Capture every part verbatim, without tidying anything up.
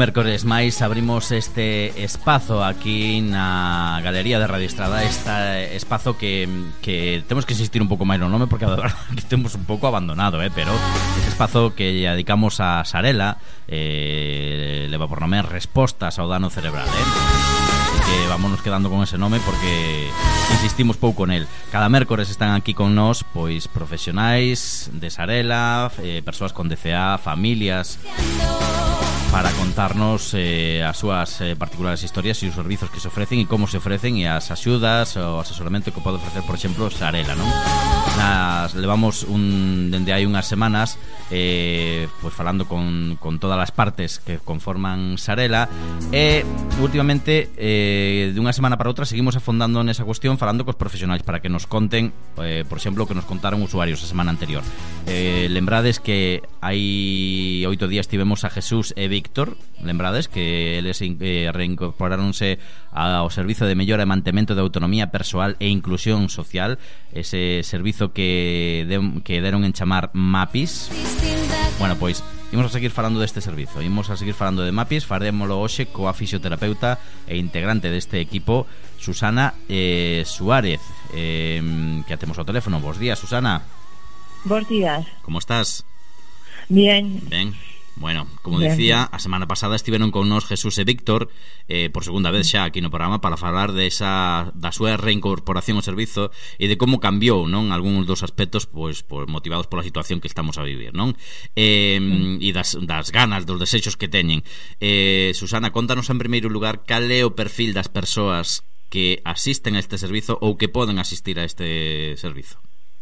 mércores máis abrimos este espazo aquí na Galería de Radio Estrada. Este espazo que, que temos que insistir un pouco máis no nome, porque a verdade que temos un pouco abandonado, eh? Pero este espazo que lle dedicamos a Sarela eh, leva por nome Respostas ao dano cerebral, eh? Que vámonos quedando con ese nome porque insistimos pouco nel. Cada mércores están aquí con nós pois profesionais de Sarela, eh, persoas con D C A, familias, para contarnos eh, as súas eh, particulares historias e os servizos que se ofrecen e como se ofrecen e as axudas ou asesoramento que pode ofrecer, por exemplo, Sarela, non? Nas, levamos un, dende hai unhas semanas eh, pois falando con, con todas as partes que conforman Sarela e últimamente eh, de unha semana para outra seguimos afondando nesa cuestión falando cos profesionais para que nos conten eh, por exemplo, que nos contaron usuarios a semana anterior. eh, lembrades que hai oito días tivemos a Jesús e Víctor, lembrades que eles eh, reincorporáronse ao servizo de mellora e mantemento de autonomía persoal e inclusión social, ese servizo que, de, que deron en chamar MAPIS. Bueno, pois imos a seguir falando deste servizo, imos a seguir falando de MAPIS. Farémolo hoxe coa fisioterapeuta e integrante deste equipo, Susana eh, Suárez, eh, que a temos ao teléfono. Bos días, Susana. Bos días. Como estás? Bien. Ben. Bueno, como dicía, a semana pasada estiveron con nós Jesús e Víctor eh, por segunda vez xa aquí no programa para falar de esa, da súa reincorporación ao servizo e de como cambiou, non, algúns dos aspectos pois, pois motivados pola situación que estamos a vivir, non? Eh, e das, das ganas, dos desexos que teñen. eh, Susana, contanos en primeiro lugar cal é o perfil das persoas que asisten a este servizo ou que poden asistir a este servizo.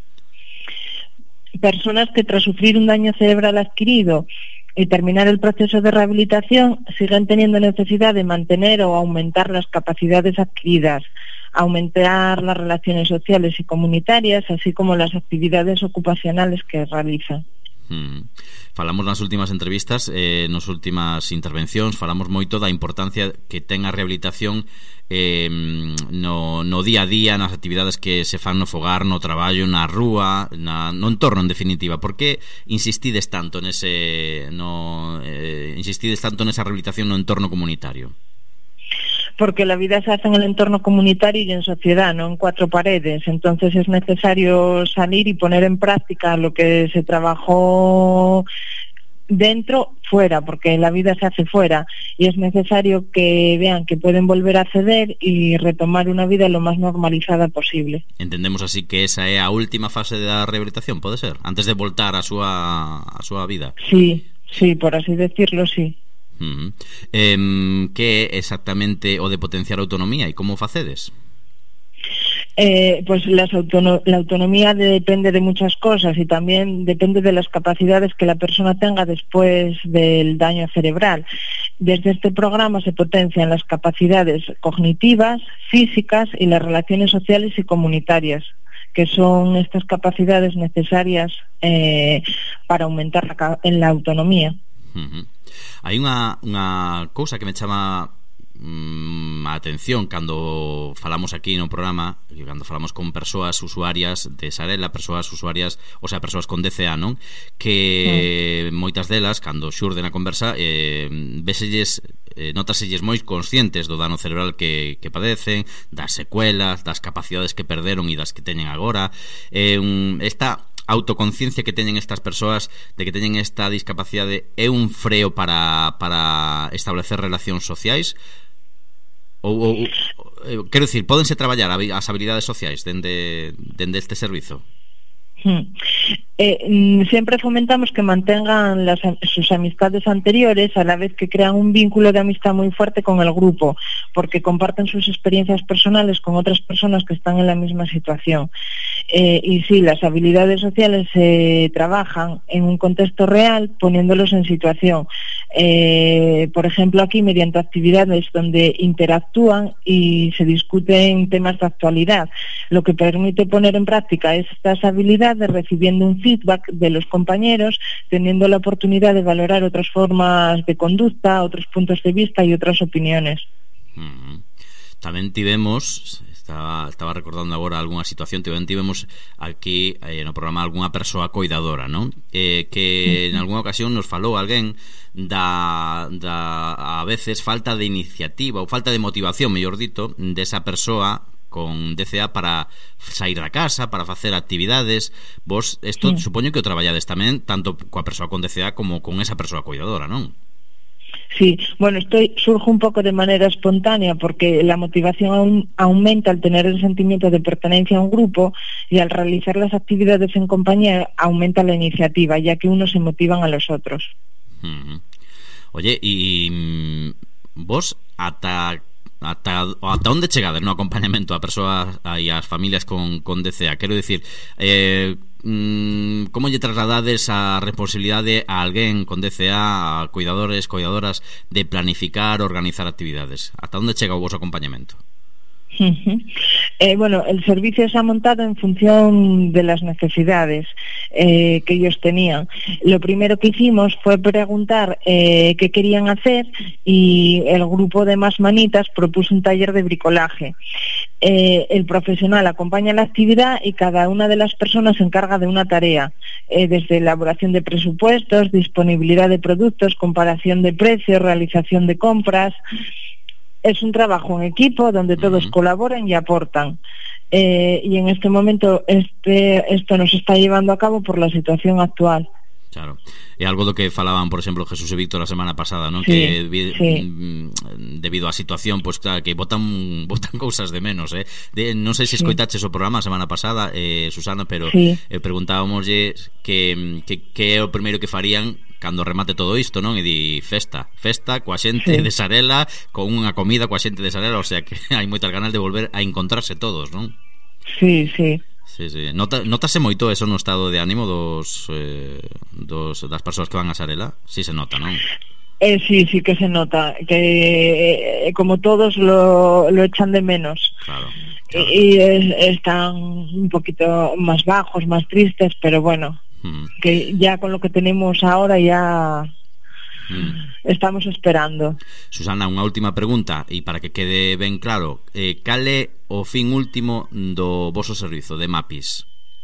Personas que tras sufrir un daño cerebral adquirido y terminar el proceso de rehabilitación siguen teniendo necesidad de mantener o aumentar las capacidades adquiridas, aumentar las relaciones sociales y comunitarias, así como las actividades ocupacionales que realizan. Hmm. Falamos nas últimas entrevistas, eh, nas últimas intervencións, falamos moito da importancia que ten a rehabilitación eh, no, no día a día, nas actividades que se fan no fogar, no traballo, na rúa, na, no entorno, en definitiva. Por que insistides tanto nese no, eh, insistides tanto nesa rehabilitación no entorno comunitario? Porque la vida se hace en el entorno comunitario y en sociedad, no en cuatro paredes. Entonces es necesario salir y poner en práctica lo que se trabajó dentro, fuera, porque la vida se hace fuera. Y es necesario que vean que pueden volver a acceder y retomar una vida lo más normalizada posible. Entendemos así que esa é a última fase da rehabilitación, pode ser? Antes de voltar á súa, á súa vida. Sí, sí, por así decirlo, sí. Uh-huh. eh, que é exactamente o de potenciar a autonomía e como facedes? Eh, pues las autono- la autonomía depende de muchas cosas y también depende de las capacidades que la persona tenga después del daño cerebral. Desde este programa se potencian las capacidades cognitivas, físicas y las relaciones sociales y comunitarias, que son estas capacidades necesarias eh, para aumentar la, en la autonomía. Uh-huh. Hai unha, unha cousa que me chama mm, a atención cando falamos aquí no programa, cando falamos con persoas usuarias de Sarela, persoas usuarias, o sea, persoas con D C A, non? Que mm. moitas delas, cando xurde na conversa, eh, véselles, eh, notaselles moi conscientes do dano cerebral que, que padecen, das secuelas, das capacidades que perderon e das que teñen agora. Eh, un, esta autoconciencia que teñen estas persoas de que teñen esta discapacidade é un freo para, para establecer relacións sociais? Ou, ou, ou quero dicir, pódense traballar as habilidades sociais dende, dende este servizo? Hmm. Eh, siempre fomentamos que mantengan las, sus amistades anteriores a la vez que crean un vínculo de amistad muy fuerte con el grupo, porque comparten sus experiencias personales con otras personas que están en la misma situación. Eh, y sí, las habilidades sociales se eh, trabajan en un contexto real poniéndolos en situación. Eh, por ejemplo, aquí mediante actividades donde interactúan y se discuten temas de actualidad, lo que permite poner en práctica estas habilidades recibiendo un feedback de los compañeros, teniendo la oportunidad de valorar otras formas de conducta, otros puntos de vista y otras opiniones. Mm. Tamén tivemos, Estaba, estaba recordando agora algunha situación. Tivemos aquí eh, no programa algunha persoa coidadora, non? Eh, que en algunha ocasión nos falou alguén da, da a veces falta de iniciativa ou falta de motivación, mellor dito, desa persoa con D C A para sair da casa, para facer actividades. Vos, isto, sí. Supoño que o traballades tamén tanto coa persoa con D C A como con esa persoa coidadora, non? Sí, bueno, estoy surge un poco de manera espontánea porque la motivación aún aumenta al tener el sentimiento de pertenencia a un grupo, y al realizar las actividades en compañía aumenta la iniciativa, ya que unos se motivan a los otros. Uh-huh. Oye, y vos ata ata ata onde chegades no acompañamento a persoas e as familias con, con D C A? Quero dicir, eh, mm, como lle trasladades a responsabilidade a alguén con D C A, a cuidadores, cuidadoras, de planificar, organizar actividades? Ata onde chega o vosso acompañamento? Uh-huh. Eh, bueno, el servicio se ha montado en función de las necesidades eh, que ellos tenían. Lo primero que hicimos fue preguntar eh, qué querían hacer, y el grupo de Más Manitas propuso un taller de bricolaje. Eh, el profesional acompaña la actividad y cada una de las personas se encarga de una tarea, eh, desde elaboración de presupuestos, disponibilidad de productos, comparación de precios, realización de compras. Es un trabajo en equipo donde todos uh-huh. colaboran y aportan. Eh, y en este momento este esto nos está llevando a cabo por la situación actual. Claro. É algo do que falaban, por exemplo, Jesús e Víctor a semana pasada, ¿no? Sí, que vi, sí. debido á situación, pues claro, que botan botan cousas de menos, eh. De, non sei se escoitaches o programa a semana pasada, eh, Susana, pero sí. eh, preguntábamoslle que, que que é o primeiro que farían cando remate todo isto, non? E di festa, festa coa xente sí. de Sarela, con unha comida coa xente de Sarela, o sea que hai moitas ganas de volver a encontrarse todos, non? Sí, sí. Sí, sí. Nota, notase moito eso no estado de ánimo dos, eh, dos das persoas que van a Sarela? Sí se nota, non? Eh, sí, sí que se nota, que eh, como todos lo, lo echan de menos. Claro, claro. Y, y es, están un poquito más bajos, más tristes, pero bueno, mm. que ya con lo que tenemos ahora ya mm. estamos esperando. Susana, unha última pregunta, e para que quede ben claro, eh, cal é o fin último do voso servizo de MAPIS?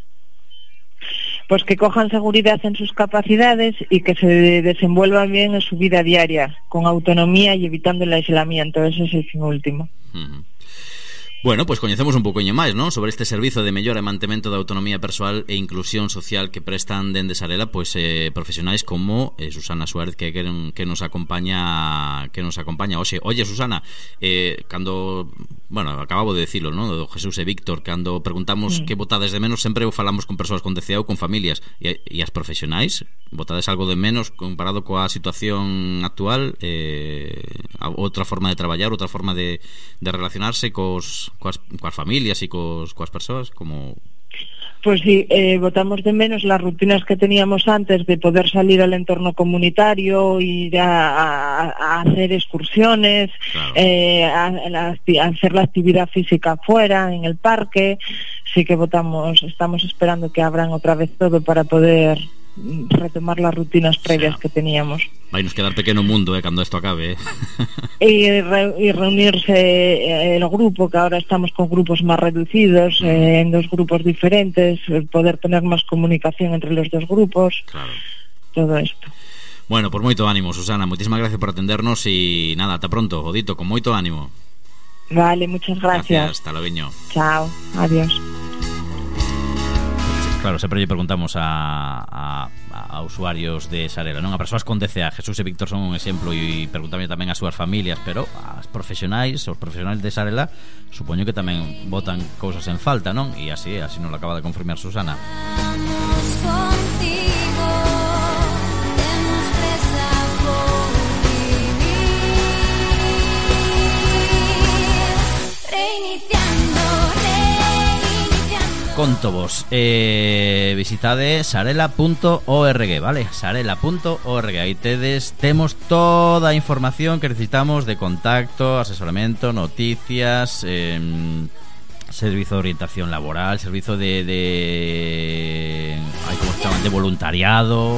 Pues que cojan seguridad en sus capacidades y que se desenvuelvan bien en su vida diaria, con autonomía y evitando el aislamiento. Ese es el fin último. Uh-huh. Bueno, pois pues coñecemos un poucoño máis, non? Sobre este servizo de mellora e mantemento da autonomía persoal e inclusión social que prestan dende Sarela, pois pues, eh, profesionais como eh, Susana Suárez, que, que, que nos acompaña que nos acompaña hoxe. Oye, Susana, eh, cando, bueno, acababo de decirlo, non? Do Jesús e Víctor, cando preguntamos sí. que votades de menos, sempre falamos con persoas con D C A ou con familias, e, e as profesionais, votades algo de menos comparado coa situación actual, eh, outra forma de traballar, outra forma de, de relacionarse cos coas, coas familias e cos, coas persoas, como... Pues sí, eh, votamos de menos las rutinas que teníamos antes de poder salir al entorno comunitario, ir a, a, a hacer excursiones, claro. eh, a, a, a hacer la actividad física afuera, en el parque. Sí que votamos, estamos esperando que abran otra vez todo para poder retomar las rutinas previas, o sea, que teníamos. Vai nos quedar pequeno mundo, eh, cando esto acabe, eh. y, re, y reunirse el grupo, que ahora estamos con grupos más reducidos, mm. eh, en dos grupos diferentes, poder tener más comunicación entre los dos grupos, claro. Todo esto. Bueno, por moito ánimo, Susana, muchísimas gracias por atendernos y nada, ata pronto, Odito, con moito ánimo. Vale, muchas gracias. Gracias, hasta luego. Chao, adiós. Claro, sempre lle preguntamos a, a, a usuarios de Sarela, non? A persoas con D C A. Jesús e Víctor son un exemplo, e preguntame tamén as súas familias, pero as profesionais, os profesionais de Sarela, supoño que tamén botan cousas en falta, non? E así, así nos lo acaba de confirmar Susana. Conto vos, eh, visitade sarela punto org, vale? sarela punto org, aí tedes, temos toda a información que necesitamos de contacto, asesoramento, noticias, eh, servizo de orientación laboral, servizo de, de ay, ¿cómo se llama? De voluntariado.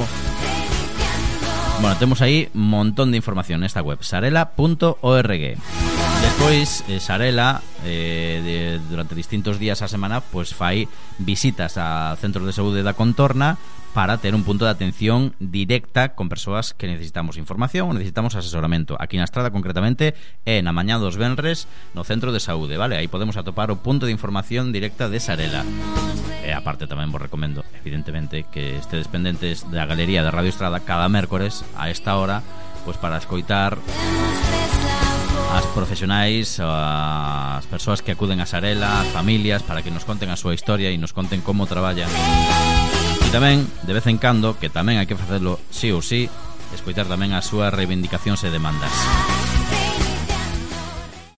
Bueno, temos aí un montón de información nesta web, sarela punto org. Despois, eh, Sarela eh, de, durante distintos días a semana pois fai visitas a centros de saúde da contorna para ter un punto de atención directa con persoas que necesitamos información ou necesitamos asesoramento. Aquí na Estrada, concretamente, é na mañá dos venres no centro de saúde, vale? Aí podemos atopar o punto de información directa de Sarela. E aparte tamén vos recomendo, evidentemente, que estedes pendentes da galería de Radio Estrada cada mércores a esta hora, pois para escoitar as profesionais, as persoas que acuden a Sarela, as familias, para que nos conten a súa historia e nos conten como traballan. E tamén, de vez en cando, que tamén hai que facelo sí ou sí, escoitar tamén as súas reivindicacións e demandas.